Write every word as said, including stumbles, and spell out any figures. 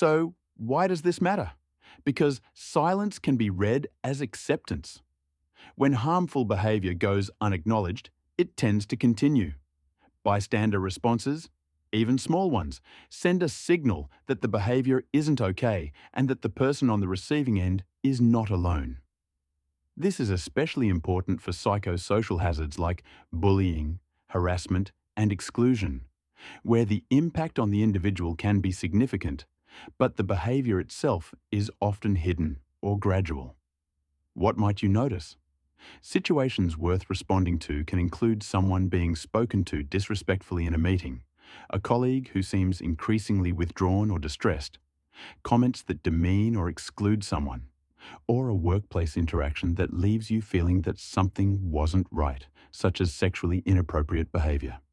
So, why does this matter? Because silence can be read as acceptance. When harmful behaviour goes unacknowledged, it tends to continue. Bystander responses, even small ones, send a signal that the behaviour isn't okay and that the person on the receiving end is not alone. This is especially important for psychosocial hazards like bullying, harassment, and exclusion, where the impact on the individual can be significant, but the behaviour itself is often hidden or gradual. What might you notice? Situations worth responding to can include someone being spoken to disrespectfully in a meeting, a colleague who seems increasingly withdrawn or distressed, comments that demean or exclude someone, or a workplace interaction that leaves you feeling that something wasn't right, such as sexually inappropriate behaviour.